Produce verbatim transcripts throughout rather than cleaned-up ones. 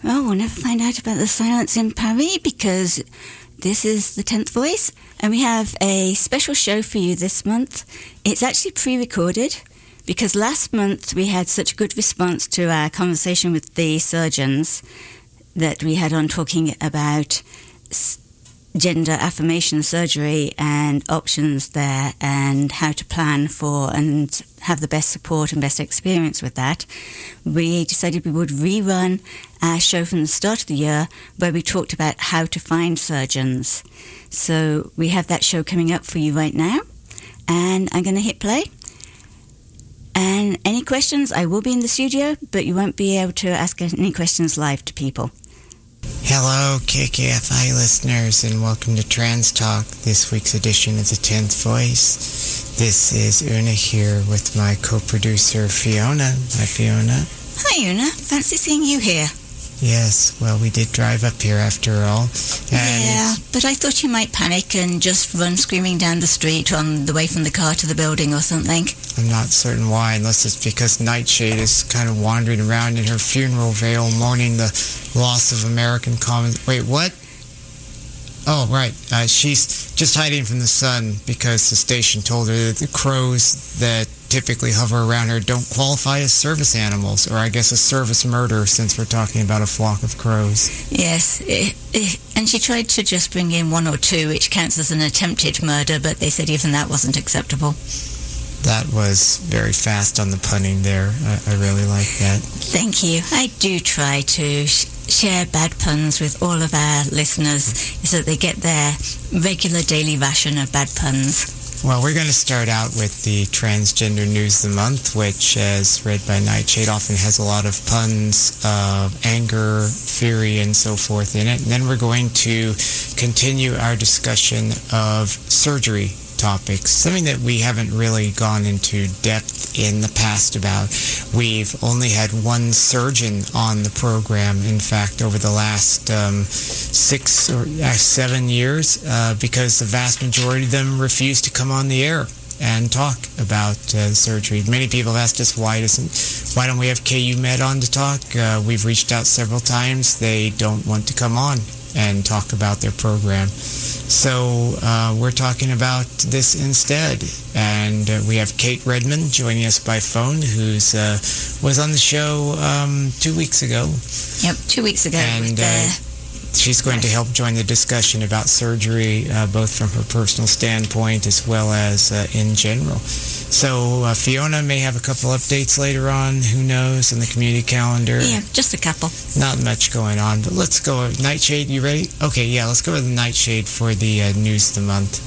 Oh, we'll never find out about the silence in Paris because this is the tenth Voice, and we have a special show for you this month. It's actually pre-recorded because last month we had such a good response to our conversation with the surgeons that we had on talking about gender affirmation surgery and options there and how to plan for and have the best support and best experience with that. We decided we would rerun our show from the start of the year where we talked about how to find surgeons. So we have that show coming up for you right now, and I'm going to hit play. And any questions, I will be in the studio, but you won't be able to ask any questions live to people. Hello, K K F I listeners, and welcome to Trans Talk, this week's edition of the tenth Voice. This is Una here with my co-producer, Fiona. Hi, Fiona. Hi, Una. Fancy seeing you here. Yes, well, we did drive up here after all. And yeah, but I thought you might panic and just run screaming down the street on the way from the car to the building or something. I'm not certain why, unless it's because Nightshade is kind of wandering around in her funeral veil mourning the loss of American commons. Wait, what? Oh, right. Uh, she's just hiding from the sun because the station told her that the crows that typically hover around her don't qualify as service animals, or I guess a service murder, since we're talking about a flock of crows. Yes, it, it, and she tried to just bring in one or two, which counts as an attempted murder, but they said even that wasn't acceptable. That was very fast on the punning there. I, I really like that. Thank you. I do try to sh- share bad puns with all of our listeners so that they get their regular daily ration of bad puns. Well, we're going to start out with the Transgender News of the Month, which, as read by Nightshade, often has a lot of puns, uh, anger, fury, and so forth in it. And then we're going to continue our discussion of surgery topics, something that we haven't really gone into depth in the past about. We've only had one surgeon on the program, in fact, over the last um, six or uh, seven years, uh, because the vast majority of them refuse to come on the air and talk about uh, surgery. Many people have asked us, why doesn't, why don't we have K U Med on to talk? Uh, we've reached out several times. They don't want to come on and talk about their program. So uh, we're talking about this instead. And uh, we have Kate Redmond joining us by phone, who's uh, was on the show um, two weeks ago. Yep, two weeks ago. And uh, she's going to help join the discussion about surgery, uh, both from her personal standpoint as well as uh, in general. So uh, Fiona may have a couple updates later on, who knows, on the community calendar. Yeah, just a couple. Not much going on, but let's go. Nightshade, you ready? Okay, yeah, let's go with the Nightshade for the uh, news of the month.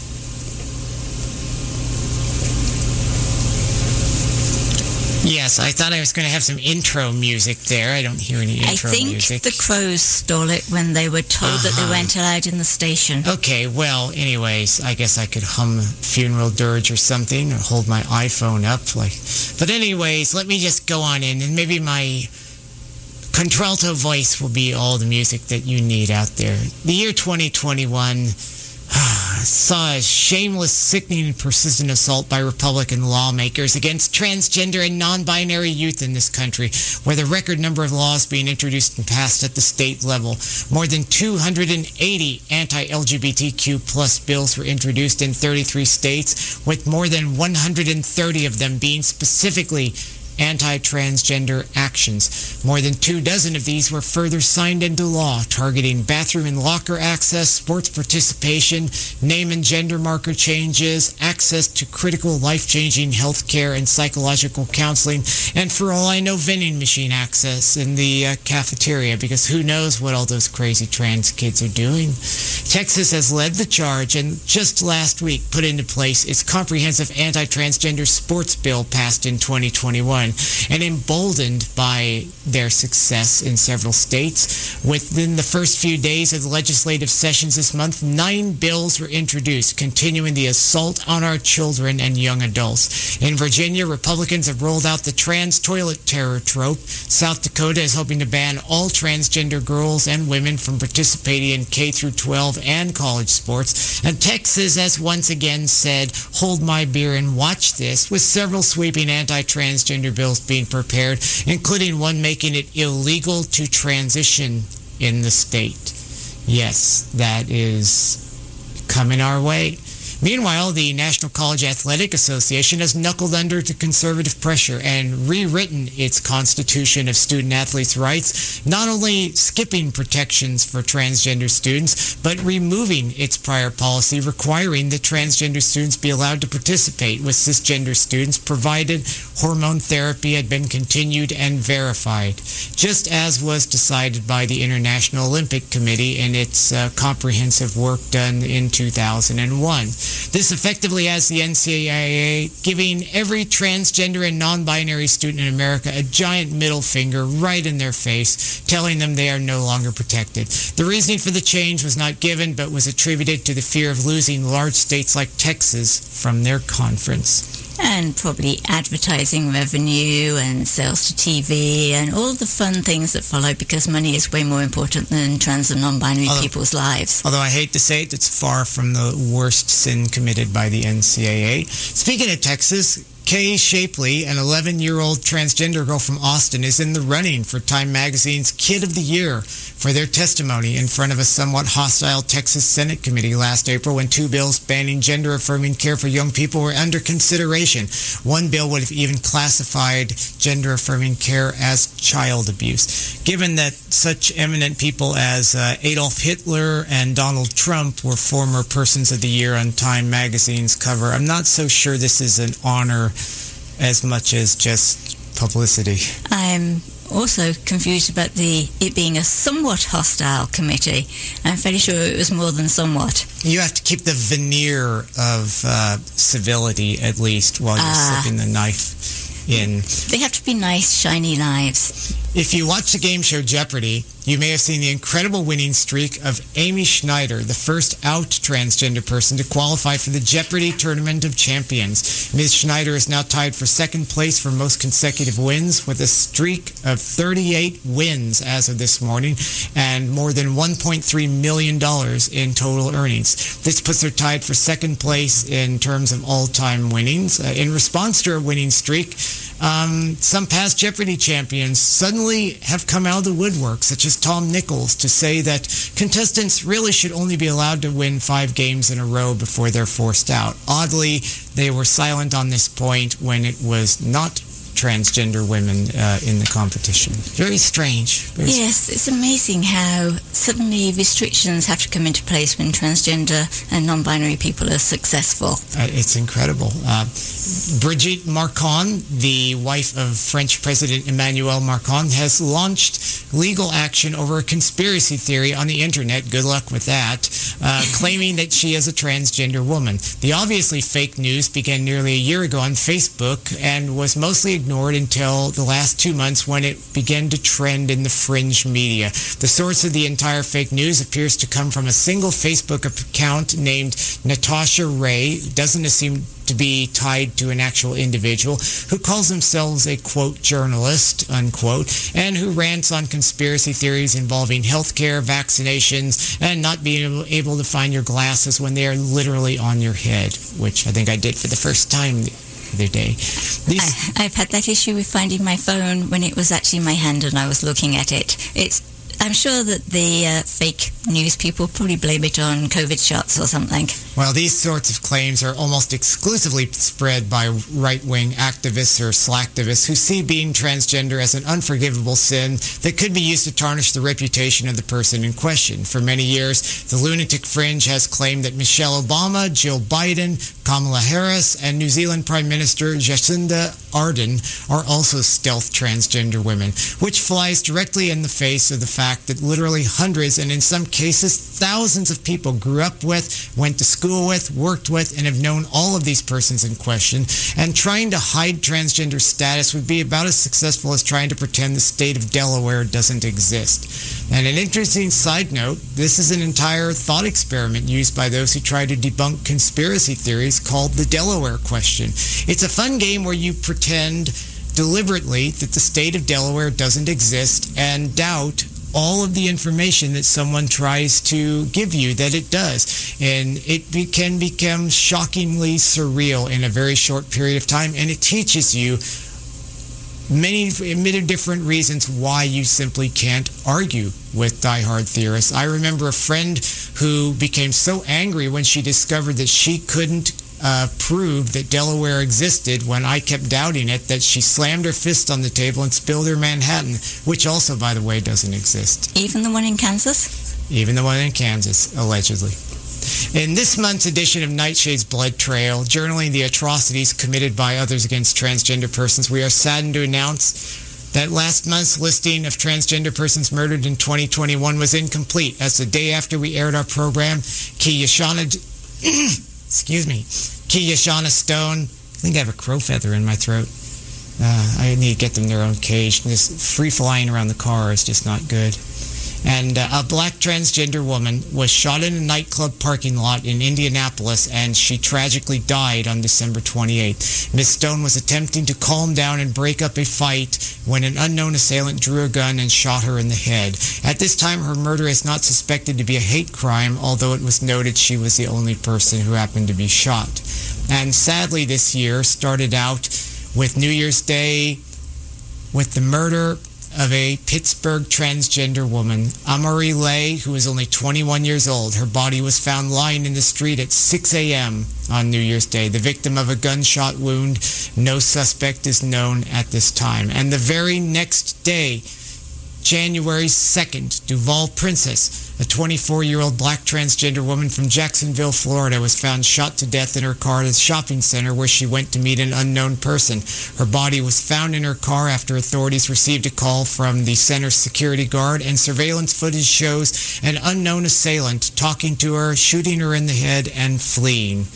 Yes, I thought I was going to have some intro music there. I don't hear any intro music. I think the crows stole it when they were told uh-huh. that they weren't allowed in the station. Okay, well, anyways, I guess I could hum funeral dirge or something, or hold my iPhone up. Like, But anyways, let me just go on in, and maybe my contralto voice will be all the music that you need out there. The year twenty twenty-one saw a shameless, sickening, and persistent assault by Republican lawmakers against transgender and non-binary youth in this country, where the record number of laws being introduced and passed at the state level. More than two hundred eighty anti-L G B T Q plus bills were introduced in thirty-three states, with more than one hundred thirty of them being specifically anti-transgender actions. More than two dozen of these were further signed into law, targeting bathroom and locker access, sports participation, name and gender marker changes, access to critical life-changing health care and psychological counseling, and for all I know, vending machine access in the uh, cafeteria, because who knows what all those crazy trans kids are doing. Texas has led the charge and just last week put into place its comprehensive anti-transgender sports bill passed in twenty twenty-one. And emboldened by their success in several states, within the first few days of the legislative sessions this month, nine bills were introduced, continuing the assault on our children and young adults. In Virginia, Republicans have rolled out the trans toilet terror trope. South Dakota is hoping to ban all transgender girls and women from participating in K through twelve and college sports. And Texas has once again said, hold my beer and watch this, with several sweeping anti-transgender bills being prepared, including one making it illegal to transition in the state. Yes, that is coming our way. Meanwhile, the National College Athletic Association has knuckled under to conservative pressure and rewritten its Constitution of Student Athletes' Rights, not only skipping protections for transgender students, but removing its prior policy requiring that transgender students be allowed to participate with cisgender students provided hormone therapy had been continued and verified, just as was decided by the International Olympic Committee in its uh, comprehensive work done in two thousand one. This effectively has the N C double A giving every transgender and non-binary student in America a giant middle finger right in their face, telling them they are no longer protected. The reasoning for the change was not given, but was attributed to the fear of losing large states like Texas from their conference. And probably advertising revenue and sales to T V and all the fun things that follow, because money is way more important than trans and non-binary although, people's lives. Although I hate to say it, it's far from the worst sin committed by the N C double A. Speaking of Texas, Kay Shapley, an eleven-year-old transgender girl from Austin, is in the running for Time Magazine's Kid of the Year for their testimony in front of a somewhat hostile Texas Senate committee last April when two bills banning gender-affirming care for young people were under consideration. One bill would have even classified gender-affirming care as child abuse. Given that such eminent people as uh, Adolf Hitler and Donald Trump were former Persons of the Year on Time Magazine's cover, I'm not so sure this is an honor as much as just publicity. I'm also confused about the it being a somewhat hostile committee. I'm fairly sure it was more than somewhat. You have to keep the veneer of uh, civility, at least, while you're uh, slipping the knife in. They have to be nice, shiny knives. If you watch the game show Jeopardy! You may have seen the incredible winning streak of Amy Schneider, the first out transgender person to qualify for the Jeopardy! Tournament of Champions. Miz Schneider is now tied for second place for most consecutive wins with a streak of thirty-eight wins as of this morning and more than one point three million dollars in total earnings. This puts her tied for second place in terms of all-time winnings. Uh, in response to her winning streak, um, some past Jeopardy! Champions suddenly have come out of the woodwork, such as Tom Nichols, to say that contestants really should only be allowed to win five games in a row before they're forced out. Oddly, they were silent on this point when it was not transgender women uh, in the competition. Very strange. Very yes, it's amazing how suddenly restrictions have to come into place when transgender and non-binary people are successful. Uh, it's incredible. Uh, Brigitte Macron, the wife of French President Emmanuel Macron, has launched legal action over a conspiracy theory on the internet. Good luck with that. Uh, claiming that she is a transgender woman. The obviously fake news began nearly a year ago on Facebook and was mostly ignored until the last two months when it began to trend in the fringe media. The source of the entire fake news appears to come from a single Facebook account named Natasha Ray, who doesn't seem to be tied to an actual individual, who calls themselves a, quote, journalist, unquote, and who rants on conspiracy theories involving healthcare, vaccinations, and not being able to find your glasses when they are literally on your head, which I think I did for the first time the other day. These- I, I've had that issue with finding my phone when it was actually in my hand and I was looking at it. It's I'm sure that the uh, fake news people probably blame it on COVID shots or something. Well, these sorts of claims are almost exclusively spread by right-wing activists or slacktivists who see being transgender as an unforgivable sin that could be used to tarnish the reputation of the person in question. For many years, the lunatic fringe has claimed that Michelle Obama, Jill Biden, Kamala Harris, and New Zealand Prime Minister Jacinda Ardern are also stealth transgender women, which flies directly in the face of the fact that literally hundreds, and in some cases thousands of people grew up with, went to school with, worked with, and have known all of these persons in question, and trying to hide transgender status would be about as successful as trying to pretend the state of Delaware doesn't exist. And an interesting side note, this is an entire thought experiment used by those who try to debunk conspiracy theories called the Delaware question. It's a fun game where you pretend deliberately that the state of Delaware doesn't exist and doubt all of the information that someone tries to give you that it does. And it be, can become shockingly surreal in a very short period of time, and it teaches you many, many different reasons why you simply can't argue with diehard theorists. I remember a friend who became so angry when she discovered that she couldn't uh, prove that Delaware existed when I kept doubting it, that she slammed her fist on the table and spilled her Manhattan, which also, by the way, doesn't exist. Even the one in Kansas? Even the one in Kansas, allegedly. In this month's edition of Nightshade's Blood Trail, journaling the atrocities committed by others against transgender persons, we are saddened to announce that last month's listing of transgender persons murdered in twenty twenty-one was incomplete, as the day after we aired our program, Kiyashana, excuse me, Kiyashana Stone, I think I have a crow feather in my throat. Uh, I need to get them their own cage. This free flying around the car is just not good. And uh, a black transgender woman was shot in a nightclub parking lot in Indianapolis, and she tragically died on December twenty-eighth. Miz Stone was attempting to calm down and break up a fight when an unknown assailant drew a gun and shot her in the head. At this time, her murder is not suspected to be a hate crime, although it was noted she was the only person who happened to be shot. And sadly, this year started out with New Year's Day with the murder of a Pittsburgh transgender woman, Amari Lay, who was only twenty-one years old. Her body was found lying in the street at six a.m. on New Year's Day, the victim of a gunshot wound. No suspect is known at this time. And the very next day, January second, Duval Princess, a twenty-four-year-old black transgender woman from Jacksonville, Florida, was found shot to death in her car at a shopping center where she went to meet an unknown person. Her body was found in her car after authorities received a call from the center's security guard, and surveillance footage shows an unknown assailant talking to her, shooting her in the head, and fleeing.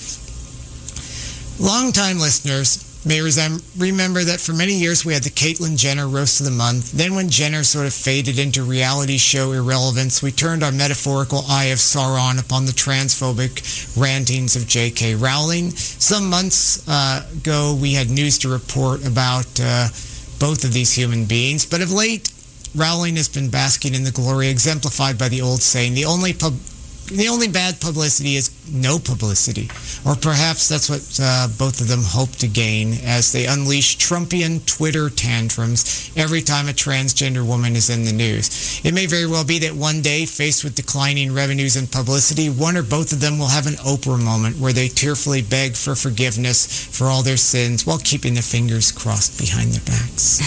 Long-time listeners may remember that for many years we had the Caitlyn Jenner Roast of the Month. Then when Jenner sort of faded into reality show irrelevance, we turned our metaphorical eye of Sauron upon the transphobic rantings of J K. Rowling. Some months uh, ago we had news to report about uh, both of these human beings, but of late Rowling has been basking in the glory exemplified by the old saying, the only pub The only bad publicity is no publicity. Or perhaps that's what uh, both of them hope to gain as they unleash Trumpian Twitter tantrums every time a transgender woman is in the news. It may very well be that one day, faced with declining revenues and publicity, one or both of them will have an Oprah moment where they tearfully beg for forgiveness for all their sins while keeping their fingers crossed behind their backs.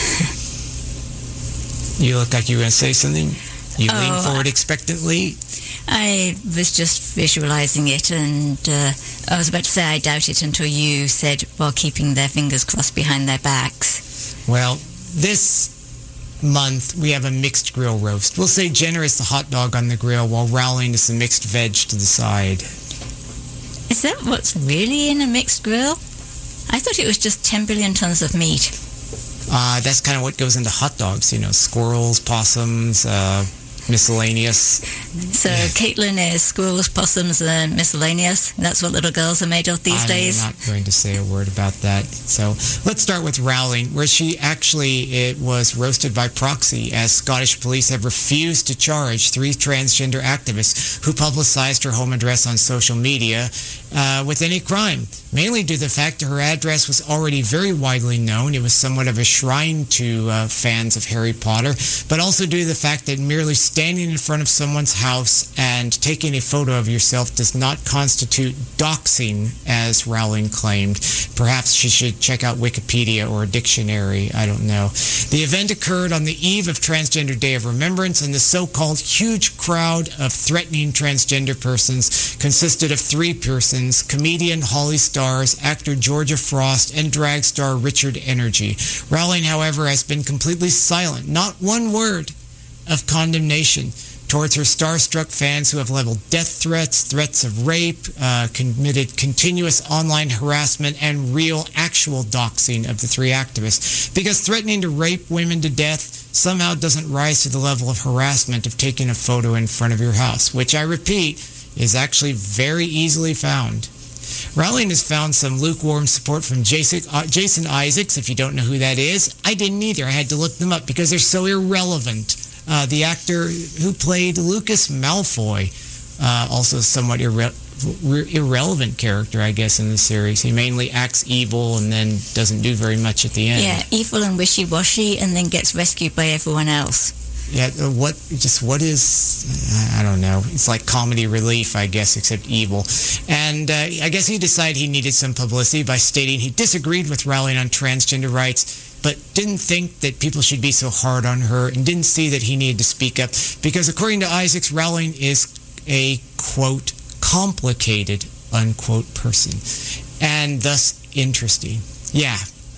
You look like you were going to say something. You oh, lean forward expectantly. I was just visualizing it, and uh, I was about to say I doubt it until you said, while keeping their fingers crossed behind their backs. Well, this month we have a mixed grill roast. We'll say Jenner is the hot dog on the grill, while Rowling is the mixed veg to the side. Is that what's really in a mixed grill? I thought it was just ten billion tons of meat. Uh, that's kind of what goes into hot dogs, you know, squirrels, possums, uh... miscellaneous. So Caitlyn is squirrels, possums, and miscellaneous. That's what little girls are made of these I'm days. I'm not going to say a word about that. So let's start with Rowling, where she actually it was roasted by proxy, as Scottish police have refused to charge three transgender activists who publicized her home address on social media uh, with any crime, mainly due to the fact that her address was already very widely known. It was somewhat of a shrine to uh, fans of Harry Potter, but also due to the fact that merely standing in front of someone's house and taking a photo of yourself does not constitute doxing, as Rowling claimed. Perhaps she should check out Wikipedia or a dictionary. I don't know. The event occurred on the eve of Transgender Day of Remembrance, and the so-called huge crowd of threatening transgender persons consisted of three persons: comedian Holly Stars, actor Georgia Frost, and drag star Richard Energy. Rowling, however, has been completely silent. Not one word of condemnation towards her starstruck fans who have leveled death threats, threats of rape, uh, committed continuous online harassment, and real, actual doxing of the three activists. Because threatening to rape women to death somehow doesn't rise to the level of harassment of taking a photo in front of your house, which, I repeat, is actually very easily found. Rowling has found some lukewarm support from Jason, uh, Jason Isaacs. If you don't know who that is, I didn't either. I had to look them up because they're so irrelevant. Uh, the actor who played Lucas Malfoy, uh, also somewhat irre- r- irrelevant character, I guess, in the series. He mainly acts evil and then doesn't do very much at the end. Yeah, evil and wishy-washy, and then gets rescued by everyone else. Yeah, what, just what is, I don't know. It's like comedy relief, I guess, except evil. And uh, I guess he decided he needed some publicity by stating he disagreed with Rowling on transgender rights, but didn't think that people should be so hard on her and didn't see that he needed to speak up because, according to Isaacs, Rowling is a, quote, complicated, unquote, person, and thus interesting. Yeah,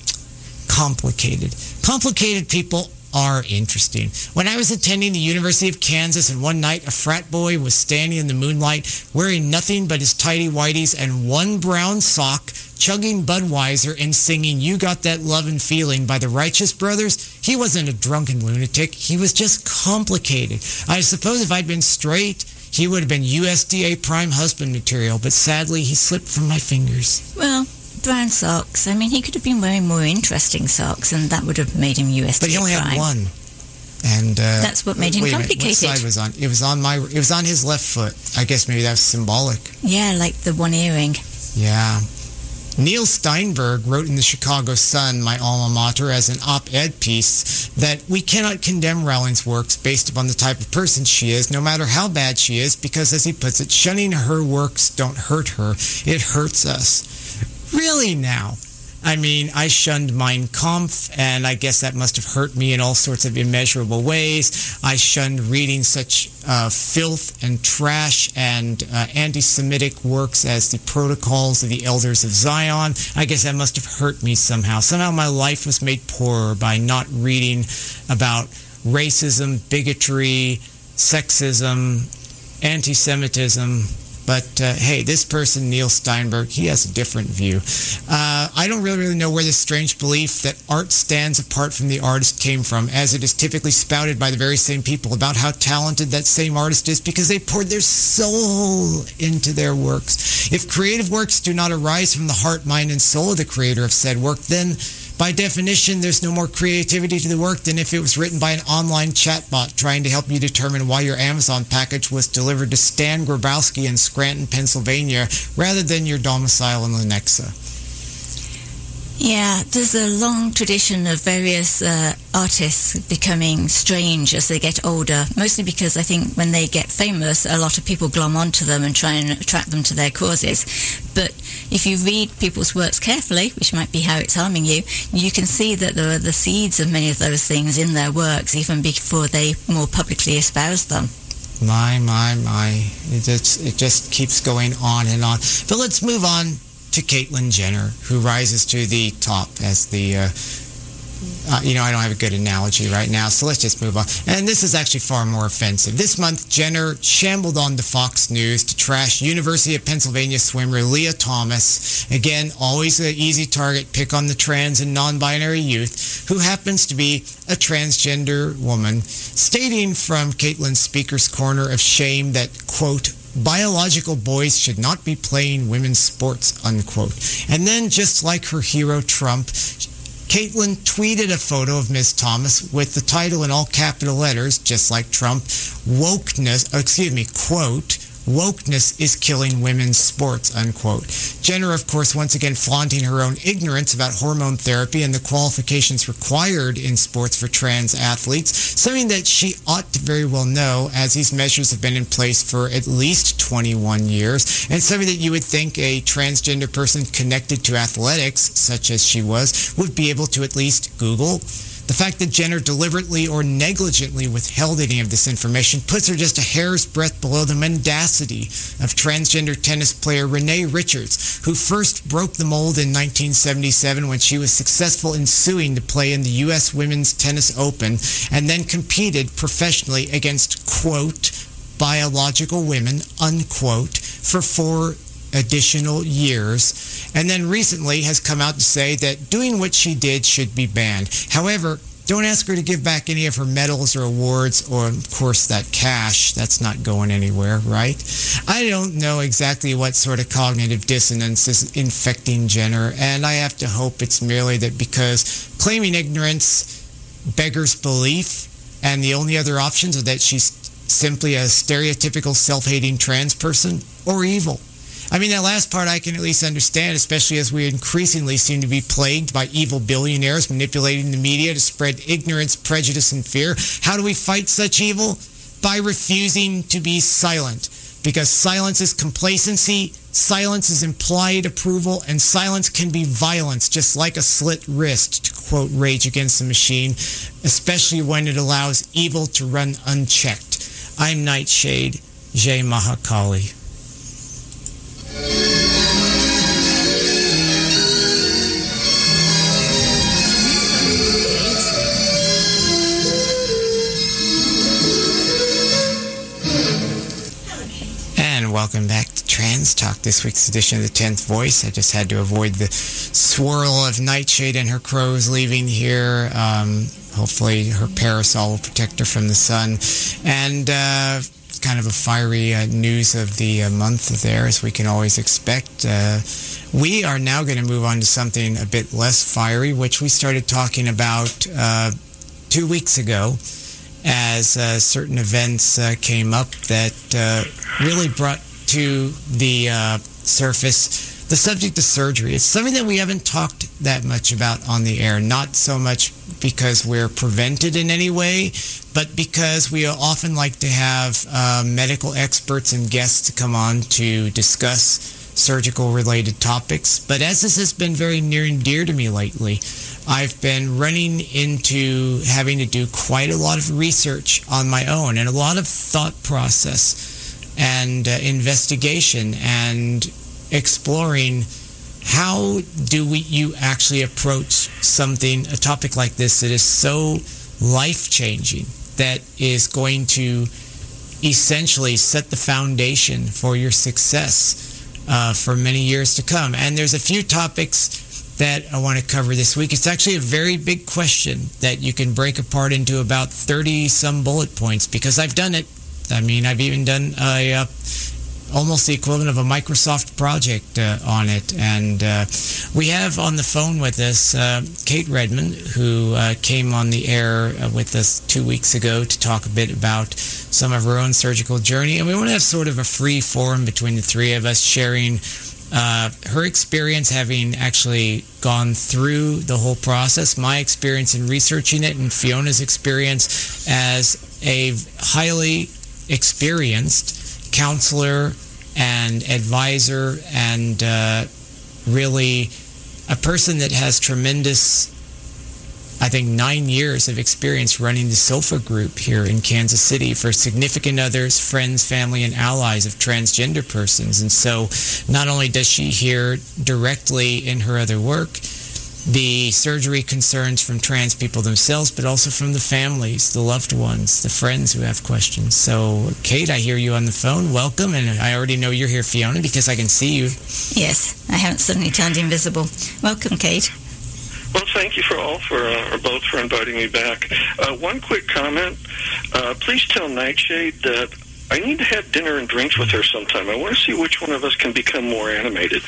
complicated. Complicated people are interesting. When I was attending the University of Kansas and one night a frat boy was standing in the moonlight wearing nothing but his tighty whities and one brown sock, chugging Budweiser and singing You Got That Lovin' Feeling by the Righteous Brothers, he wasn't a drunken lunatic. He was just complicated. I suppose if I'd been straight, he would have been U S D A prime husband material, but sadly he slipped from my fingers. Well, brown socks. I mean, he could have been wearing more interesting socks, and that would have made him U S D A But he only prime. had one. And uh, that's what made him wait a complicated. Minute, what side was on? It was on my. It was on his left foot. I guess maybe that was symbolic. Yeah, like the one earring. Yeah. Neil Steinberg wrote in the Chicago Sun, my alma mater, as an op-ed piece that we cannot condemn Rowling's works based upon the type of person she is, no matter how bad she is, because, as he puts it, shunning her works don't hurt her. It hurts us. Really now? I mean, I shunned Mein Kampf, and I guess that must have hurt me in all sorts of immeasurable ways. I shunned reading such uh, filth and trash and uh, anti-Semitic works as the Protocols of the Elders of Zion. I guess that must have hurt me somehow. Somehow my life was made poorer by not reading about racism, bigotry, sexism, anti-Semitism. But, uh, hey, this person, Neil Steinberg, he has a different view. Uh, I don't really, really know where this strange belief that art stands apart from the artist came from, as it is typically spouted by the very same people about how talented that same artist is because they poured their soul into their works. If creative works do not arise from the heart, mind, and soul of the creator of said work, then by definition, there's no more creativity to the work than if it was written by an online chatbot trying to help you determine why your Amazon package was delivered to Stan Grabowski in Scranton, Pennsylvania, rather than your domicile in Lenexa. Yeah, there's a long tradition of various uh, artists becoming strange as they get older, mostly because I think when they get famous, a lot of people glom onto them and try and attract them to their causes. But if you read people's works carefully, which might be how it's harming you, you can see that there are the seeds of many of those things in their works, even before they more publicly espouse them. My, my, my. It just, it just keeps going on and on. But let's move on to Caitlyn Jenner, who rises to the top as the, uh, uh, you know, I don't have a good analogy right now, so let's just move on. And this is actually far more offensive. This month, Jenner shambled onto Fox News to trash University of Pennsylvania swimmer Leah Thomas. Again, always an easy target, pick on the trans and non-binary youth, who happens to be a transgender woman, stating from Caitlyn's Speaker's Corner of Shame that, quote, biological boys should not be playing women's sports, unquote. And then, just like her hero Trump, Caitlyn tweeted a photo of Miz Thomas with the title in all capital letters, just like Trump, wokeness, excuse me, quote, wokeness is killing women's sports, unquote. Jenner, of course, once again flaunting her own ignorance about hormone therapy and the qualifications required in sports for trans athletes, something that she ought to very well know, as these measures have been in place for at least twenty-one years, and something that you would think a transgender person connected to athletics, such as she was, would be able to at least Google. The fact that Jenner deliberately or negligently withheld any of this information puts her just a hair's breadth below the mendacity of transgender tennis player Renee Richards, who first broke the mold in nineteen seventy-seven when she was successful in suing to play in the U S Women's Tennis Open, and then competed professionally against, quote, biological women, unquote, for four additional years, and then recently has come out to say that doing what she did should be banned. However, don't ask her to give back any of her medals or awards or, of course, that cash. That's not going anywhere, right? I don't know exactly what sort of cognitive dissonance is infecting Jenner, and I have to hope it's merely that because claiming ignorance beggars belief, and the only other options are that she's simply a stereotypical self-hating trans person or evil. I mean, that last part I can at least understand, especially as we increasingly seem to be plagued by evil billionaires manipulating the media to spread ignorance, prejudice, and fear. How do we fight such evil? By refusing to be silent. Because silence is complacency, silence is implied approval, and silence can be violence, just like a slit wrist, to quote Rage Against the Machine, especially when it allows evil to run unchecked. I'm Nightshade, Jai Mahakali. Welcome back to Trans Talk, this week's edition of the tenth Voice. I just had to avoid the swirl of Nightshade and her crows leaving here. Um, hopefully her parasol will protect her from the sun. And uh, kind of a fiery uh, news of the uh, month there, as we can always expect. Uh, we are now going to move on to something a bit less fiery, which we started talking about uh, two weeks ago, as uh, certain events uh, came up that uh, really brought to the uh, surface the subject of surgery. It's something that we haven't talked that much about on the air, not so much because we're prevented in any way, but because we often like to have uh, medical experts and guests to come on to discuss surgical-related topics. But as this has been very near and dear to me lately, I've been running into having to do quite a lot of research on my own and a lot of thought process and uh, investigation and exploring how do we you actually approach something, a topic like this that is so life-changing, that is going to essentially set the foundation for your success uh, for many years to come. And there's a few topics that I want to cover this week. It's actually a very big question that you can break apart into about thirty some bullet points, because I've done it. I mean, I've even done a, uh, almost the equivalent of a Microsoft project uh, on it. And uh, we have on the phone with us uh, Kate Redmond, who uh, came on the air uh, with us two weeks ago to talk a bit about some of her own surgical journey. And we want to have sort of a free forum between the three of us, sharing Uh, her experience having actually gone through the whole process, my experience in researching it, and Fiona's experience as a highly experienced counselor and advisor, and uh, really a person that has tremendous, I think, nine years of experience running the SOFA group here in Kansas City for significant others, friends, family, and allies of transgender persons. And so not only does she hear directly in her other work the surgery concerns from trans people themselves, but also from the families, the loved ones, the friends who have questions. So, Kate, I hear you on the phone. Welcome, and I already know you're here, Fiona, because I can see you. Yes, I haven't suddenly turned invisible. Welcome, Kate. Well, thank you for all for uh, or both for inviting me back. Uh, one quick comment. Uh, please tell Nightshade that I need to have dinner and drinks with her sometime. I want to see which one of us can become more animated.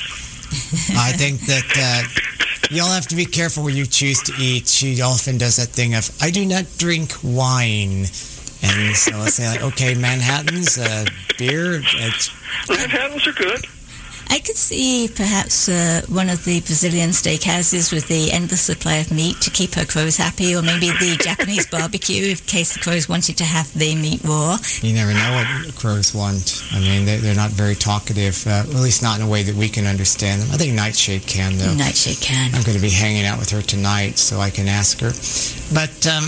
I think that uh, you'll have to be careful where you choose to eat. She often does that thing of, I do not drink wine. And so I'll say, like, okay, Manhattans, uh, beer. It's... Manhattans are good. I could see perhaps uh, one of the Brazilian steakhouses with the endless supply of meat to keep her crows happy, or maybe the Japanese barbecue in case the crows wanted to have the meat raw. You never know what crows want. I mean, they're, they're not very talkative, uh, at least not in a way that we can understand them. I think Nightshade can, though. Nightshade can. I'm going to be hanging out with her tonight so I can ask her. But um,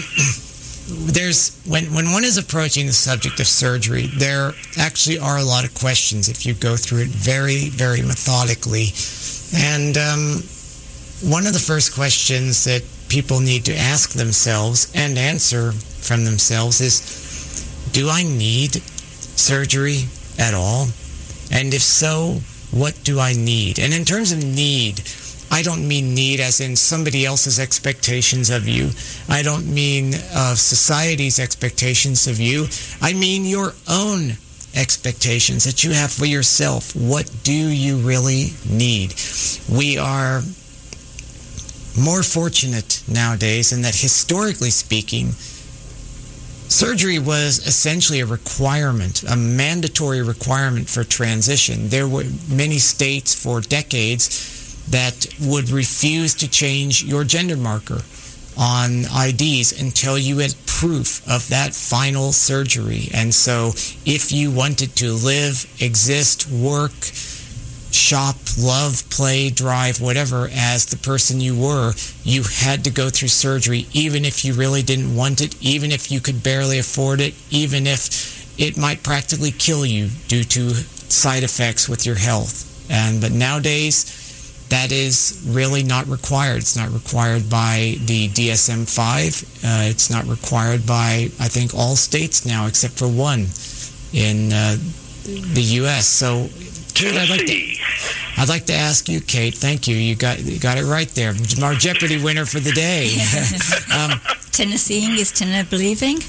there's when, when one is approaching the subject of surgery, there actually are a lot of questions if you go through it very, very methodically. And um, one of the first questions that people need to ask themselves and answer from themselves is, do I need surgery at all? And if so, what do I need? And in terms of need, I don't mean need as in somebody else's expectations of you. I don't mean of society's expectations of you. I mean your own expectations that you have for yourself. What do you really need? We are more fortunate nowadays in that, historically speaking, surgery was essentially a requirement, a mandatory requirement for transition. There were many states for decades that would refuse to change your gender marker on I Ds until you had proof of that final surgery. And so if you wanted to live, exist, work, shop, love, play, drive, whatever, as the person you were, you had to go through surgery, even if you really didn't want it, even if you could barely afford it, even if it might practically kill you due to side effects with your health. And but nowadays, that is really not required. It's not required by the D S M five. Uh, it's not required by, I think, all states now, except for one in uh, the U S. So, Kate, I'd like to, I'd like to ask you, Kate. Thank you. You got you got it right there. Our Jeopardy winner for the day. um, Tennesseeing is Tenor believing.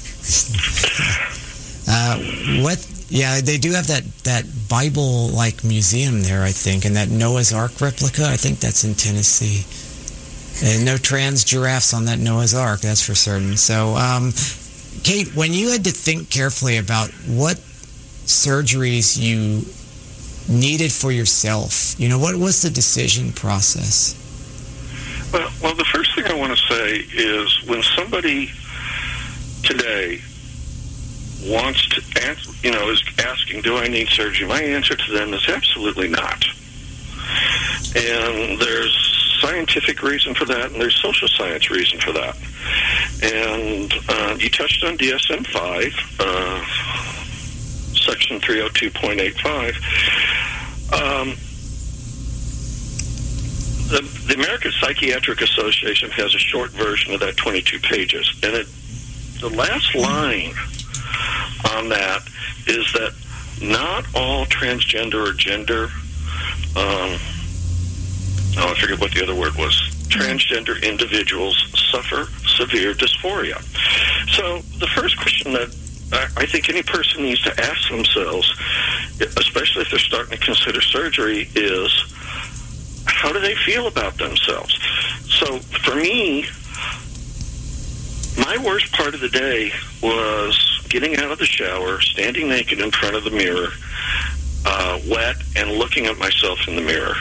uh, what? Yeah, they do have that, that Bible-like museum there, I think, and that Noah's Ark replica. I think that's in Tennessee. And no trans giraffes on that Noah's Ark, that's for certain. So, um, Kate, when you had to think carefully about what surgeries you needed for yourself, you know, what was the decision process? Well, well, the first thing I want to say is when somebody today wants to, answer, you know, is asking, do I need surgery? My answer to them is absolutely not. And there's scientific reason for that, and there's social science reason for that. And uh, you touched on D S M five, uh, Section three oh two point eight five. Um, the, the American Psychiatric Association has a short version of that, twenty-two pages, and it, the last line on that is that not all transgender or gender, um, oh, I forget what the other word was, transgender individuals suffer severe dysphoria. So the first question that I think any person needs to ask themselves, especially if they're starting to consider surgery, is how do they feel about themselves? So for me, my worst part of the day was getting out of the shower, standing naked in front of the mirror, uh, wet, and looking at myself in the mirror.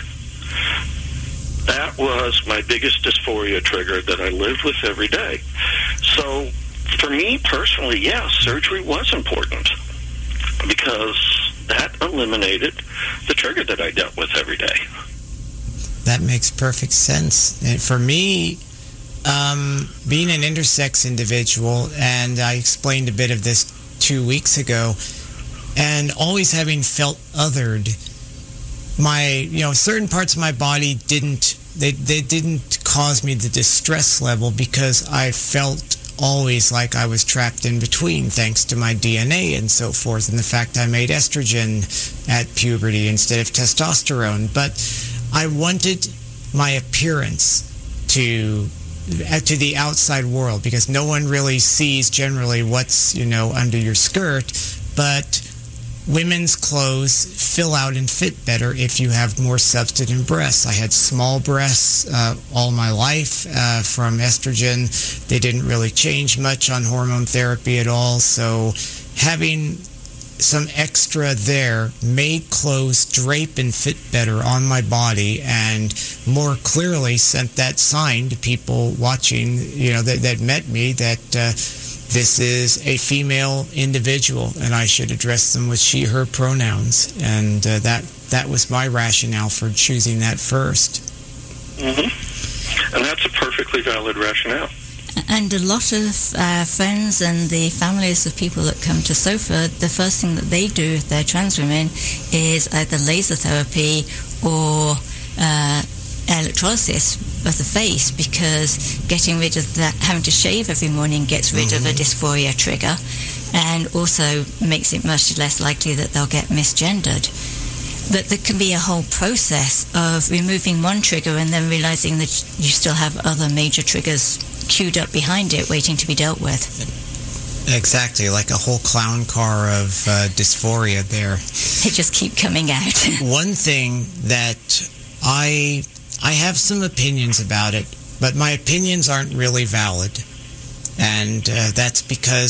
That was my biggest dysphoria trigger that I lived with every day. So for me personally, yeah, surgery was important because that eliminated the trigger that I dealt with every day. That makes perfect sense. And for me, Um, being an intersex individual, and I explained a bit of this two weeks ago, and always having felt othered, my, you know, certain parts of my body didn't, they, they didn't cause me the distress level because I felt always like I was trapped in between thanks to my D N A and so forth, and the fact I made estrogen at puberty instead of testosterone. But I wanted my appearance to to the outside world, because no one really sees generally what's, you know, under your skirt, but women's clothes fill out and fit better if you have more substantive breasts. I had small breasts uh, all my life uh, from estrogen. They didn't really change much on hormone therapy at all, so having some extra there made clothes drape and fit better on my body, and more clearly sent that sign to people watching, you know, that, that met me, that uh, this is a female individual and I should address them with she, her pronouns. And uh, that that was my rationale for choosing that first. Mm-hmm. And that's a perfectly valid rationale. And a lot of uh, friends and the families of people that come to SOFA, the first thing that they do if they're trans women is either laser therapy or uh, electrolysis of the face, because getting rid of that, having to shave every morning gets rid mm-hmm. of a dysphoria trigger, and also makes it much less likely that they'll get misgendered. But there can be a whole process of removing one trigger and then realizing that you still have other major triggers queued up behind it waiting to be dealt with. Exactly, like a whole clown car of uh, dysphoria there. They just keep coming out. One thing that I I have some opinions about it, but my opinions aren't really valid. And uh, that's because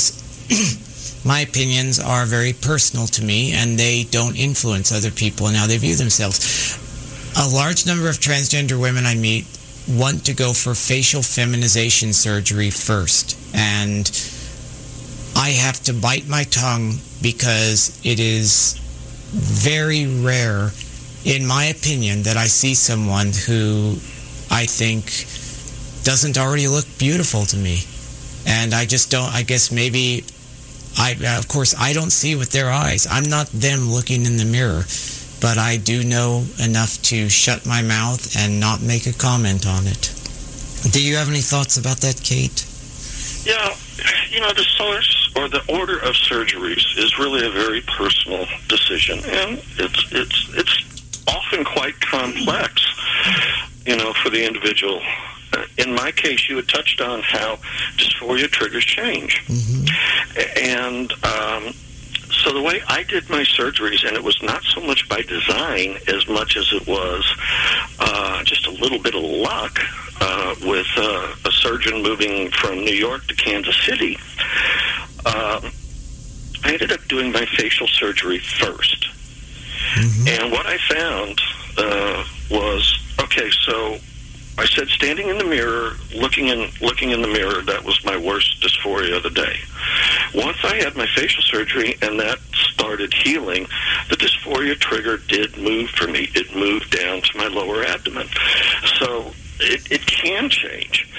my opinions are very personal to me, and they don't influence other people and how they view themselves. A large number of transgender women I meet want to go for facial feminization surgery first, and I have to bite my tongue because it is very rare, in my opinion, that I see someone who I think doesn't already look beautiful to me. And I just don't, I guess maybe, I of course, I don't see with their eyes. I'm not them looking in the mirror. But I do know enough to shut my mouth and not make a comment on it. Do you have any thoughts about that, Kate? Yeah, you know, the source or the order of surgeries is really a very personal decision, and it's it's it's often quite complex, you know, for the individual. Uh, in my case, you had touched on how dysphoria triggers change, mm-hmm. and um, so the way I did my surgeries, and it was not so much by design as much as it was uh, just a little bit of luck uh, with uh, a surgeon moving from New York to Kansas City. Uh, I ended up doing my facial surgery first. Mm-hmm. And what I found uh, was, okay, so I said standing in the mirror, looking in looking in the mirror, that was my worst dysphoria of the day. Once I had my facial surgery and that started healing, the dysphoria trigger did move for me. It moved down to my lower abdomen. So it, it can change.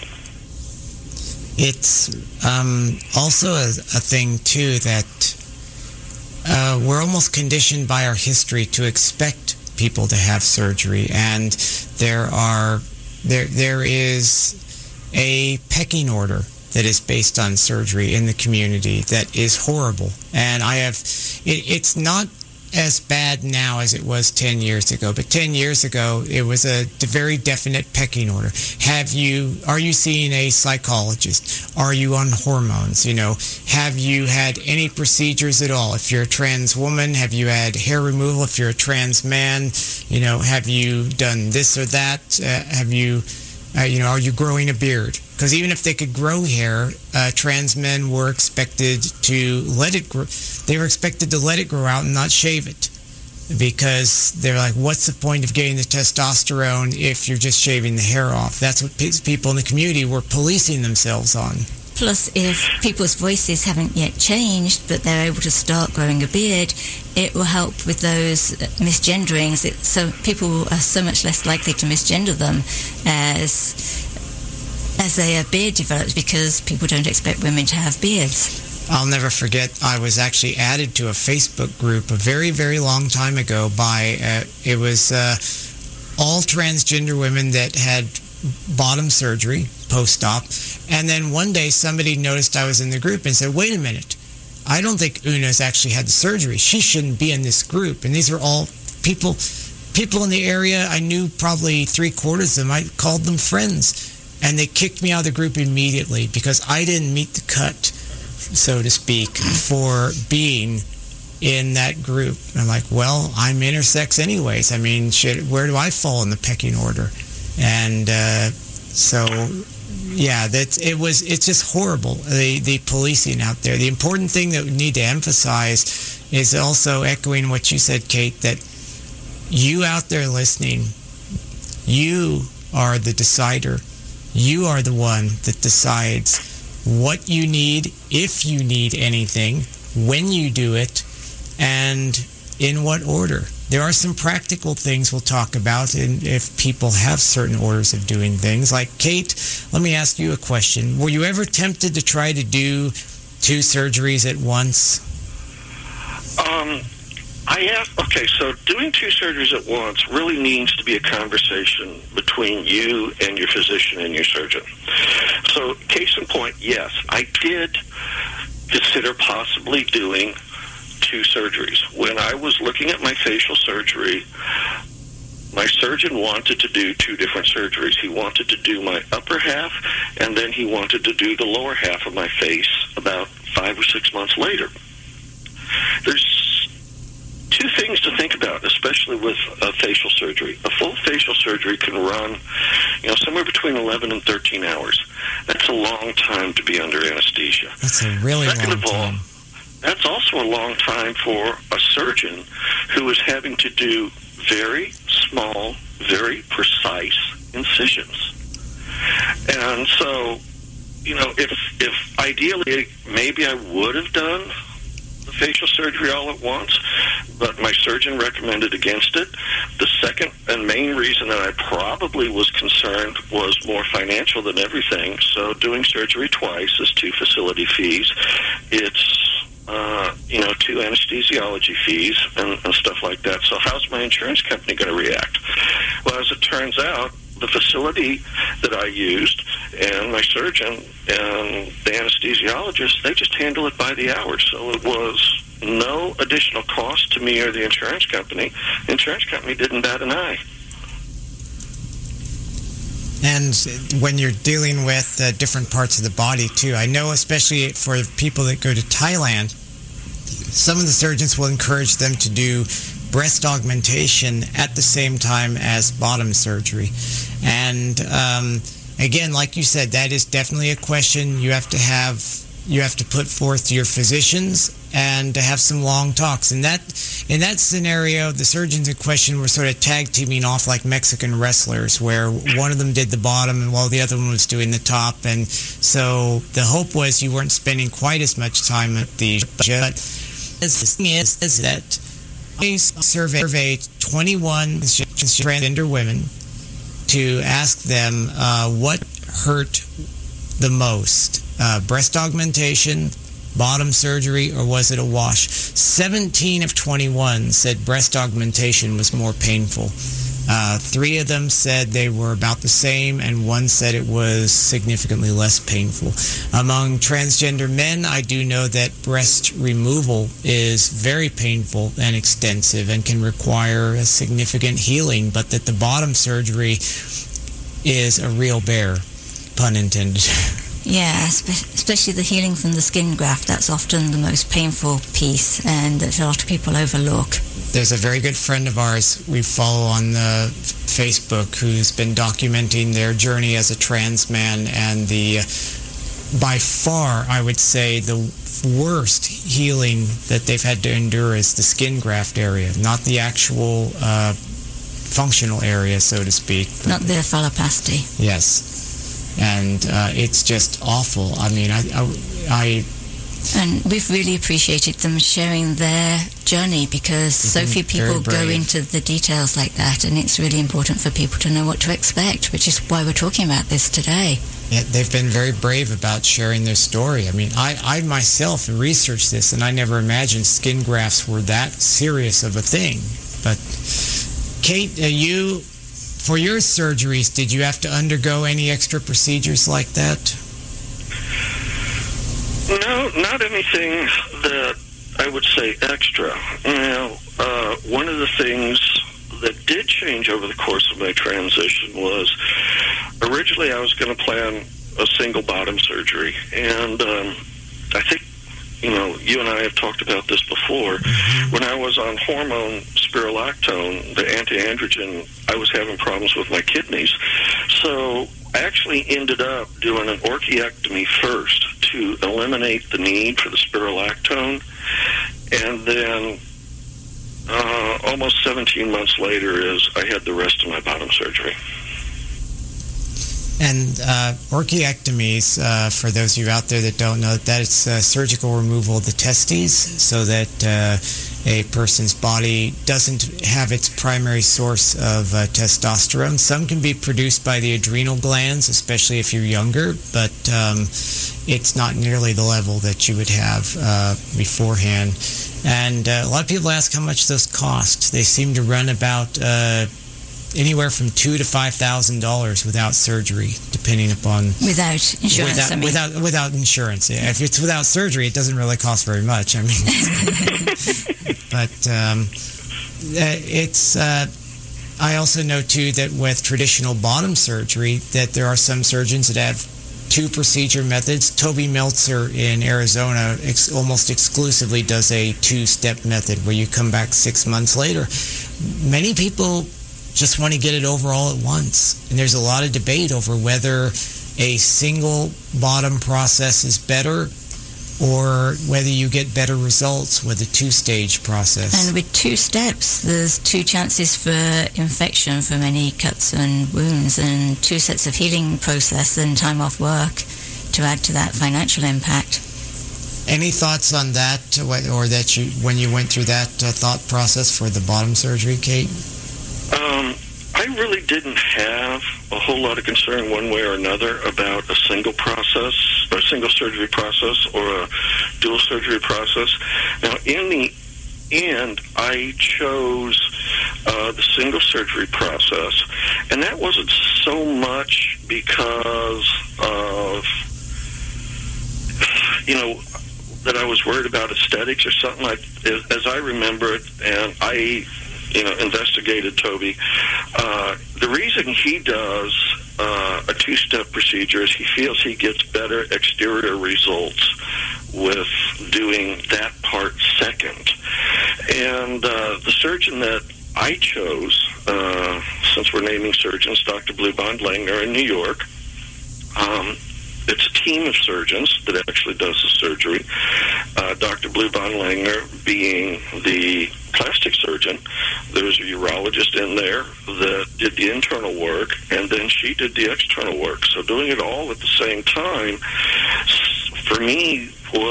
It's um, also a, a thing, too, that uh, we're almost conditioned by our history to expect people to have surgery, and there are there there is a pecking order that is based on surgery in the community that is horrible. And I have it, it's not as bad now as it was ten years ago, but ten years ago it was a very definite pecking order. Have you are you seeing a psychologist? Are you on hormones? You know, have you had any procedures at all? If you're a trans woman, have you had hair removal? If you're a trans man, you know, have you done this or that? Uh, have you uh, you know, are you growing a beard? Because even if they could grow hair, uh, trans men were expected to let it grow. They were expected to let it grow out and not shave it, because they're like, what's the point of getting the testosterone if you're just shaving the hair off? That's what people in the community were policing themselves on. Plus, if people's voices haven't yet changed, but they're able to start growing a beard, it will help with those misgenderings. It, so people are so much less likely to misgender them as as their beard develops, because people don't expect women to have beards. I'll never forget, I was actually added to a Facebook group a very, very long time ago by, uh, it was uh, all transgender women that had bottom surgery post-op. And then one day somebody noticed I was in the group and said, wait a minute, I don't think Una's actually had the surgery. She shouldn't be in this group. And these were all people, people in the area. I knew probably three quarters of them. I called them friends. And they kicked me out of the group immediately because I didn't meet the cut, so to speak, for being in that group. And I'm like, well, I'm intersex anyways. I mean, shit, where do I fall in the pecking order? And uh, so, yeah, that's it was. It's just horrible, the the policing out there. The important thing that we need to emphasize is also echoing what you said, Kate, that you out there listening, you are the decider. You are the one that decides what you need, if you need anything, when you do it, and in what order. There are some practical things we'll talk about and if people have certain orders of doing things. Like, Kate, let me ask you a question. Were you ever tempted to try to do two surgeries at once? Um... I have, okay, so doing two surgeries at once really needs to be a conversation between you and your physician and your surgeon. So, case in point, yes, I did consider possibly doing two surgeries. When I was looking at my facial surgery, my surgeon wanted to do two different surgeries. He wanted to do my upper half, and then he wanted to do the lower half of my face about five or six months later. There's two things to think about, especially with uh, facial surgery. A full facial surgery can run you know, somewhere between eleven and thirteen hours. That's a long time to be under anesthesia. That's a really Second long of all, time. that's also a long time for a surgeon who is having to do very small, very precise incisions. And so, you know, if if ideally maybe I would have done the facial surgery all at once, but my surgeon recommended against it. The second and main reason that I probably was concerned was more financial than everything. So doing surgery twice is two facility fees. It's, uh, you know, two anesthesiology fees and, and stuff like that. So how's my insurance company going to react? Well, as it turns out, the facility that I used and my surgeon and the anesthesiologist, they just handle it by the hour. So it was no additional cost to me or the insurance company. The insurance company didn't bat an eye. And when you're dealing with uh, different parts of the body, too, I know especially for people that go to Thailand, some of the surgeons will encourage them to do breast augmentation at the same time as bottom surgery. And um, again, like you said, that is definitely a question you have to have, you have to put forth to your physicians and to have some long talks. And that, in that scenario, the surgeons in question were sort of tag teaming off like Mexican wrestlers, where one of them did the bottom and while the other one was doing the top. And so the hope was you weren't spending quite as much time at the but the thing is, is that I surveyed twenty-one transgender women to ask them uh, what hurt the most, uh, breast augmentation, bottom surgery, or was it a wash? seventeen of twenty-one said breast augmentation was more painful. Uh, three of them said they were about the same, and one said it was significantly less painful. Among transgender men, I do know that breast removal is very painful and extensive and can require a significant healing, but that the bottom surgery is a real bear, pun intended. Yeah, especially the healing from the skin graft. That's often the most painful piece, and that a lot of people overlook. There's a very good friend of ours we follow on uh, Facebook who's been documenting their journey as a trans man, and the uh, by far, I would say, the worst healing that they've had to endure is the skin graft area, not the actual uh, functional area, so to speak. Not the phalloplasty. Yes. And uh, it's just awful. I mean, I... I, I And we've really appreciated them sharing their journey, because mm-hmm. so few people go into the details like that, and it's really important for people to know what to expect, which is why we're talking about this today. Yeah, they've been very brave about sharing their story. I mean, I, I myself researched this, and I never imagined skin grafts were that serious of a thing. But, Kate, uh, you, for your surgeries, did you have to undergo any extra procedures like that? No, not anything that I would say extra. You know, uh, one of the things that did change over the course of my transition was originally I was going to plan a single bottom surgery. And um, I think, you know, you and I have talked about this before. Mm-hmm. When I was on hormone spirulactone, the anti-androgen, I was having problems with my kidneys. So I actually ended up doing an orchiectomy first to eliminate the need for the spirulactone, and then uh, almost seventeen months later is I had the rest of my bottom surgery. And uh, orchiectomies, uh, for those of you out there that don't know, that it's uh, surgical removal of the testes so that uh, a person's body doesn't have its primary source of uh, testosterone. Some can be produced by the adrenal glands, especially if you're younger, but um, it's not nearly the level that you would have uh, beforehand. And uh, a lot of people ask how much those cost. They seem to run about uh, anywhere from two to five thousand dollars without surgery, depending upon without insurance. Without, I mean. without without insurance. Yeah. If it's without surgery, it doesn't really cost very much. I mean, but um, it's. Uh, I also know too that with traditional bottom surgery, that there are some surgeons that have two procedure methods. Toby Meltzer in Arizona ex- almost exclusively does a two-step method where you come back six months later. Many people just want to get it over all at once. And there's a lot of debate over whether a single bottom process is better or whether you get better results with a two-stage process. And with two steps, there's two chances for infection from any cuts and wounds, and two sets of healing process and time off work to add to that financial impact. Any thoughts on that, or that you when you went through that uh, thought process for the bottom surgery, Kate? Um, I really didn't have a whole lot of concern one way or another about a single process, or a single surgery process, or a dual surgery process. Now, in the end, I chose uh, the single surgery process, and that wasn't so much because of, you know, that I was worried about aesthetics or something like. As I remember it, and I, you know, investigated Toby. Uh, the reason he does uh, a two-step procedure is he feels he gets better exterior results with doing that part second. And uh, the surgeon that I chose, uh, since we're naming surgeons, Doctor Blue Bond Langner in New York, um, it's a team of surgeons that actually does the surgery. Uh, Doctor Blue Bond Langner being the plastic surgeon. There was a urologist in there that did the internal work, and then she did the external work. So doing it all at the same time, for me,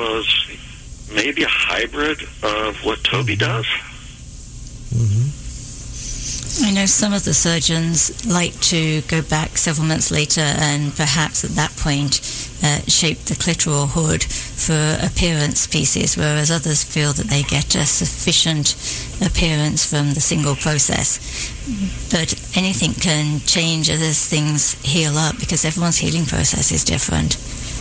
was maybe a hybrid of what Toby does. Mm-hmm. I know some of the surgeons like to go back several months later and perhaps at that point uh, shape the clitoral hood for appearance pieces, whereas others feel that they get a sufficient appearance from the single process. But anything can change as things heal up, because everyone's healing process is different.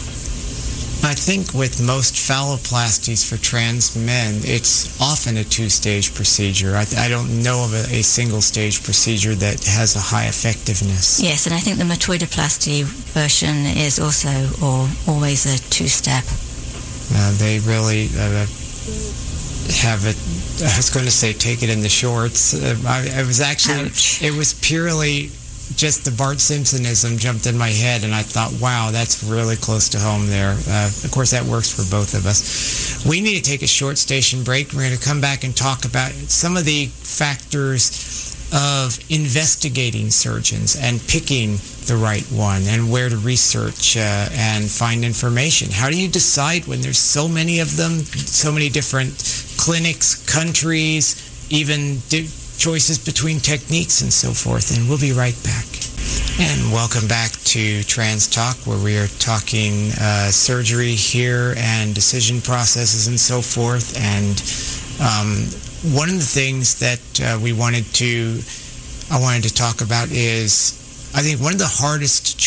I think with most phalloplasties for trans men, it's often a two-stage procedure. I, I don't know of a, a single-stage procedure that has a high effectiveness. Yes, and I think the metoidoplasty version is also or always a two-step. Uh, they really uh, have it, I was going to say take it in the shorts. Uh, I, I was actually, Ouch. It was purely just the Bart Simpsonism jumped in my head, and I thought, wow, that's really close to home there. Uh, of course, that works for both of us. We need to take a short station break. We're going to come back and talk about some of the factors of investigating surgeons and picking the right one, and where to research uh, and find information. How do you decide when there's so many of them, so many different clinics, countries, even di- choices between techniques and so forth? And we'll be right back. And welcome back to Trans Talk, where we are talking uh, surgery here and decision processes and so forth. And um, one of the things that uh, we wanted to, I wanted to talk about is, I think one of the hardest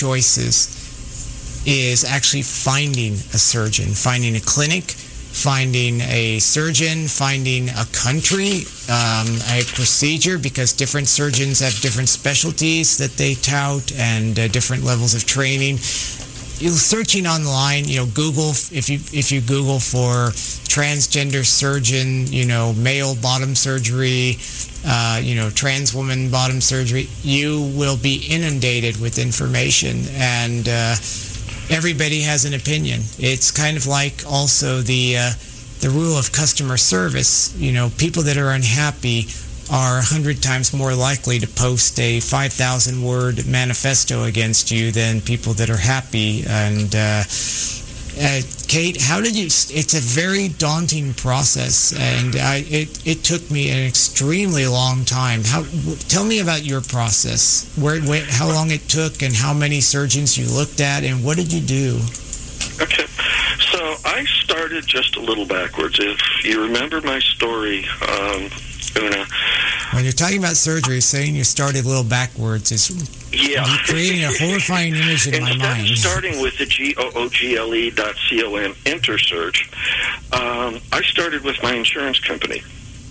choices is actually finding a surgeon, finding a clinic, finding a surgeon, finding a country, um, a procedure, because different surgeons have different specialties that they tout and uh, different levels of training. You're searching online, you know, Google, if you if you Google for transgender surgeon, you know, male bottom surgery, uh, you know, trans woman bottom surgery, you will be inundated with information, and uh, everybody has an opinion. It's kind of like also the uh, the rule of customer service. You know, people that are unhappy are a hundred times more likely to post a five thousand word manifesto against you than people that are happy. And uh, uh, Kate, how did you? It's a very daunting process, and I, it it took me an extremely long time. How? Tell me about your process. Where, where, how long it took, and how many surgeons you looked at, and what did you do? Okay, so I started just a little backwards. If you remember my story, um, Una, when you're talking about surgery, saying you started a little backwards is yeah. creating a horrifying image in my mind. Instead of starting with the G O O G L E dot com enter search, um, I started with my insurance company.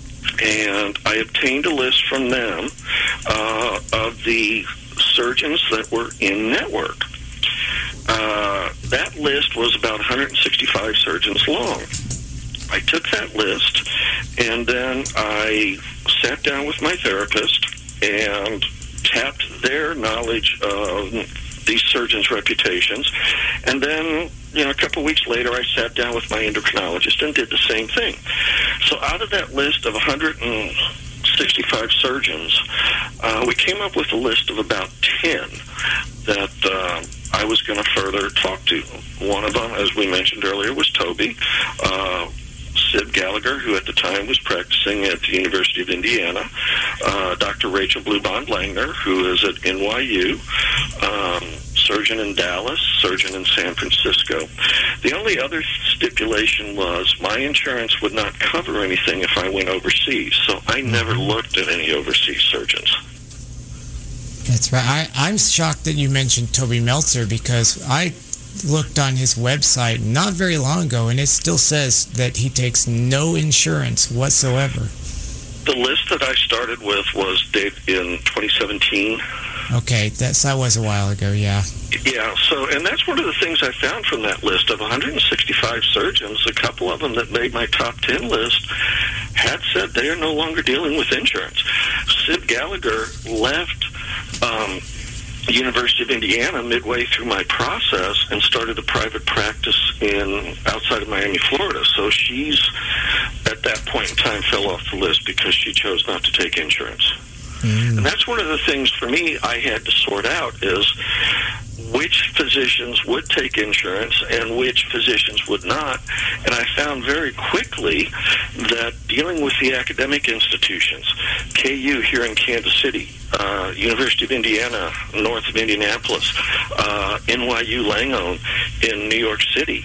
And I obtained a list from them uh, of the surgeons that were in network. Uh, that list was about one hundred sixty-five surgeons long. I took that list, and then I sat down with my therapist and tapped their knowledge of these surgeons' reputations, and then, you know, a couple weeks later, I sat down with my endocrinologist and did the same thing. So out of that list of one hundred sixty-five surgeons, uh, we came up with a list of about ten that uh, I was going to further talk to. One of them, as we mentioned earlier, was Toby. Uh, Sid Gallagher, who at the time was practicing at the University of Indiana, uh, Doctor Rachel Blubond Langner, who is at N Y U, um, surgeon in Dallas, surgeon in San Francisco. The only other stipulation was my insurance would not cover anything if I went overseas, so I never looked at any overseas surgeons. That's right. I, I'm shocked that you mentioned Toby Meltzer, because I looked on his website not very long ago, and it still says that he takes no insurance whatsoever. The list that I started with was dated in twenty seventeen. Okay, that's, that was a while ago, yeah. Yeah, so, and that's one of the things I found from that list of one hundred sixty-five surgeons. A couple of them that made my top ten list had said they are no longer dealing with insurance. Sid Gallagher left um, the University of Indiana midway through my process and started a private practice in outside of Miami, Florida. So she's, at that point in time, fell off the list because she chose not to take insurance. Mm. And that's one of the things for me I had to sort out is which physicians would take insurance and which physicians would not. And I found very quickly that dealing with the academic institutions, K U here in Kansas City, uh, University of Indiana, north of Indianapolis, uh, N Y U Langone in New York City,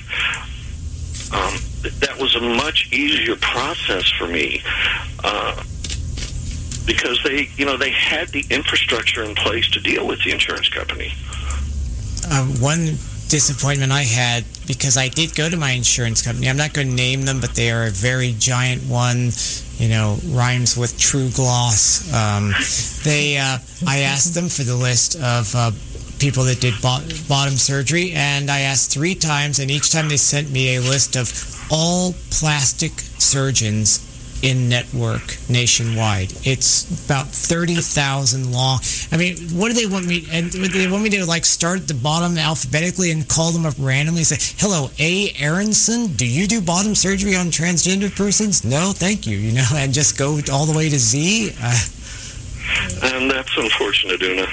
um, that was a much easier process for me. Uh, because they, you know, they had the infrastructure in place to deal with the insurance company. Uh, one disappointment I had, because I did go to my insurance company, I'm not going to name them, but they are a very giant one, you know, rhymes with True Gloss. Um, they, uh, I asked them for the list of uh, people that did bo- bottom surgery, and I asked three times, and each time they sent me a list of all plastic surgeons in network nationwide. It's about thirty thousand long. I mean, what do they want me, and they want me to like start at the bottom alphabetically and call them up randomly and say, hello, A. Aronson, do you do bottom surgery on transgender persons? No, thank you, you know, and just go all the way to Z. Uh, and that's unfortunate, Una.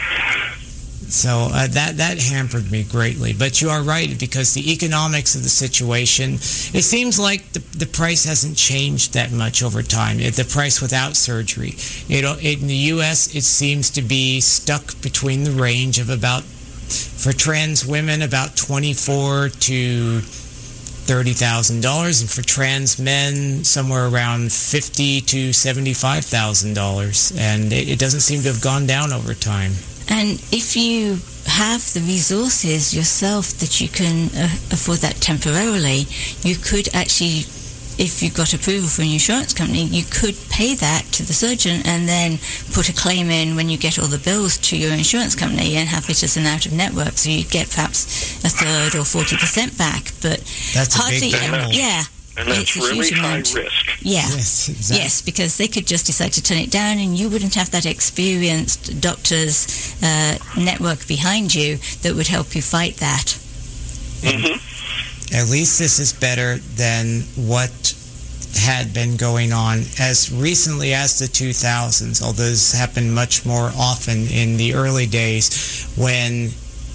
So uh, that that hampered me greatly. But you are right, because the economics of the situation, it seems like the, the price hasn't changed that much over time. The price without surgery. It, it, in the U S, it seems to be stuck between the range of about, for trans women, about twenty-four to thirty thousand dollars, and for trans men, somewhere around fifty to seventy-five thousand dollars. And it, it doesn't seem to have gone down over time. And if you have the resources yourself that you can uh, afford that temporarily, you could actually, if you got approval from your insurance company, you could pay that to the surgeon and then put a claim in when you get all the bills to your insurance company and have it as an out-of-network. So you get perhaps a third or forty percent back. But that's hardly, a big uh, yeah. And that's really high risk. Yeah. Yes, exactly. Yes, because they could just decide to turn it down, and you wouldn't have that experienced doctor's uh, network behind you that would help you fight that. Mm-hmm. At least this is better than what had been going on as recently as the two thousands, although this happened much more often in the early days when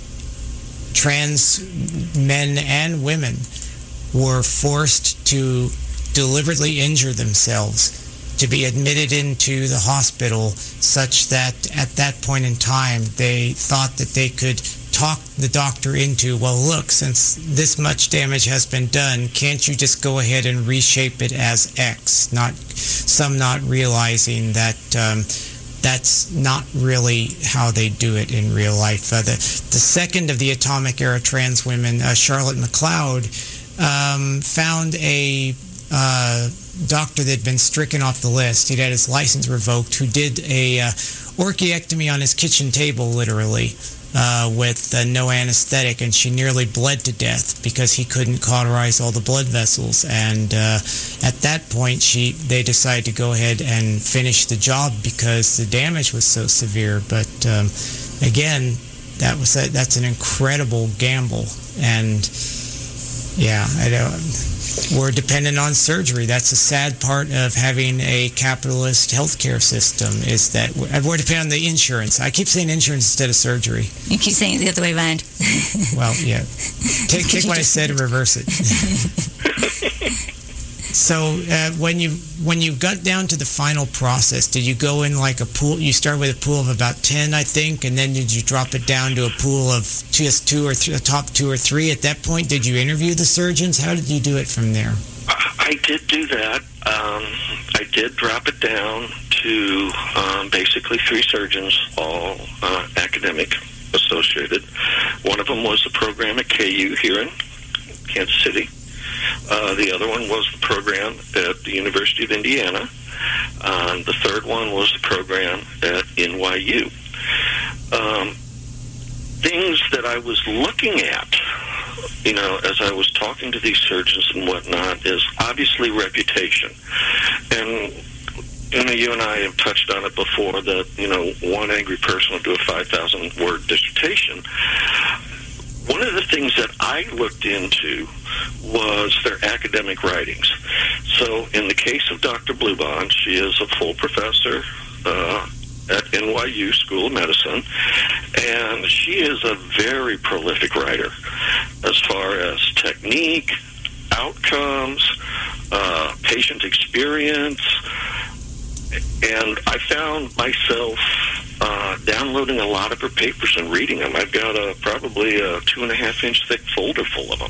trans men and women were forced to deliberately injure themselves to be admitted into the hospital, such that at that point in time they thought that they could talk the doctor into, well, look, since this much damage has been done, can't you just go ahead and reshape it as X? Not some not realizing that um, that's not really how they do it in real life. Uh, the, the second of the atomic era trans women, uh, Charlotte McLeod, Um, found a uh, doctor that had been stricken off the list. He'd had his license revoked, who did a uh, orchiectomy on his kitchen table, literally, uh, with uh, no anesthetic, and she nearly bled to death because he couldn't cauterize all the blood vessels. And uh, at that point, she they decided to go ahead and finish the job because the damage was so severe. But um, again, that was a, that's an incredible gamble, and yeah, I don't. We're dependent on surgery. That's the sad part of having a capitalist healthcare system, is that we're, we're dependent on the insurance. I keep saying insurance instead of surgery. You keep saying it the other way around. Well, yeah. Take, take what I said and reverse it. So uh, when you when you got down to the final process, did you go in like a pool? You start with a pool of about ten, I think, and then did you drop it down to a pool of just two or th- top two or three? At that point, did you interview the surgeons? How did you do it from there? I did do that. Um, I did drop it down to um, basically three surgeons, all uh, academic associated. One of them was the program at K U here in Kansas City. Uh, the other one was the program at the University of Indiana. Uh, the third one was the program at N Y U. Um, things that I was looking at, you know, as I was talking to these surgeons and whatnot, is obviously reputation. And, you know, you and I have touched on it before that, you know, one angry person will do a five thousand word dissertation. One of the things that I looked into was their academic writings. So in the case of Doctor Bluebond, she is a full professor uh, at N Y U School of Medicine, and she is a very prolific writer as far as technique, outcomes, uh, patient experience, and I found myself uh, downloading a lot of her papers and reading them. I've got a, probably a two and a half inch thick folder full of them.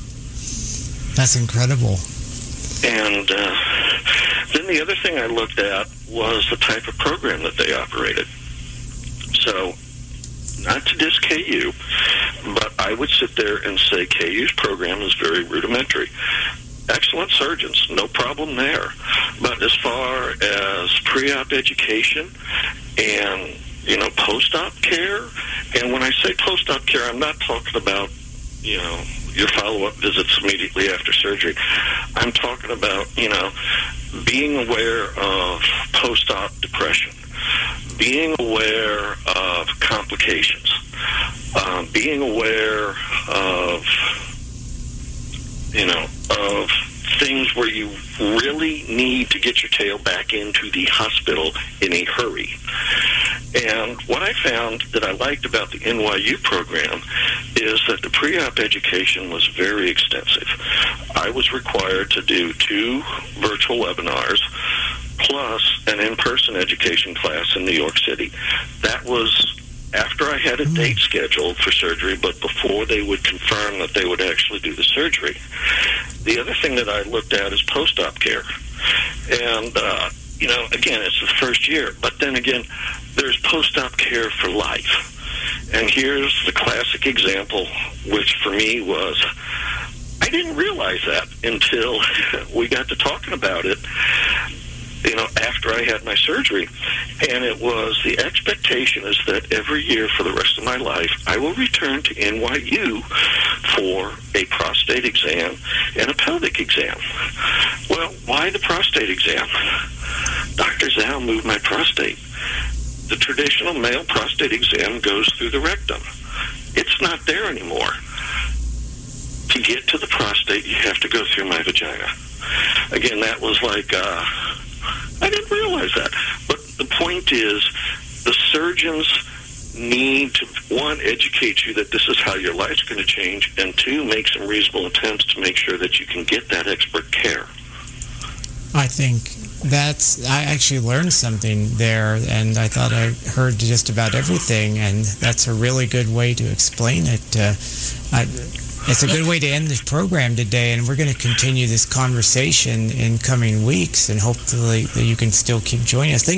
That's incredible. And uh, then the other thing I looked at was the type of program that they operated. So, not to diss K U, but I would sit there and say K U's program is very rudimentary. Excellent surgeons, no problem there. But as far as pre-op education and, you know, post-op care, and when I say post-op care, I'm not talking about, you know, your follow-up visits immediately after surgery. I'm talking about, you know, being aware of post-op depression, being aware of complications, uh, being aware of, you know, of things where you really need to get your tail back into the hospital in a hurry. And what I found that I liked about the N Y U program is that the pre-op education was very extensive. I was required to do two virtual webinars plus an in-person education class in New York City. That was after I had a date scheduled for surgery, but before they would confirm that they would actually do the surgery. The other thing that I looked at is post-op care. And, uh, you know, again, it's the first year, but then again, there's post-op care for life. And here's the classic example, which for me was, I didn't realize that until we got to talking about it, you know, after I had my surgery. And it was, the expectation is that every year for the rest of my life, I will return to N Y U for a prostate exam and a pelvic exam. Well, why the prostate exam? Doctor Zhao moved my prostate. The traditional male prostate exam goes through the rectum. It's not there anymore. To get to the prostate, you have to go through my vagina. Again, that was like, uh, I didn't realize that. But the point is, the surgeons need to, one, educate you that this is how your life's going to change, and two, make some reasonable attempts to make sure that you can get that expert care. I think that's, I actually learned something there, and I thought I heard just about everything, and that's a really good way to explain it. Uh, I, It's a good way to end this program today, and we're going to continue this conversation in coming weeks, and hopefully that you can still keep joining us. Thank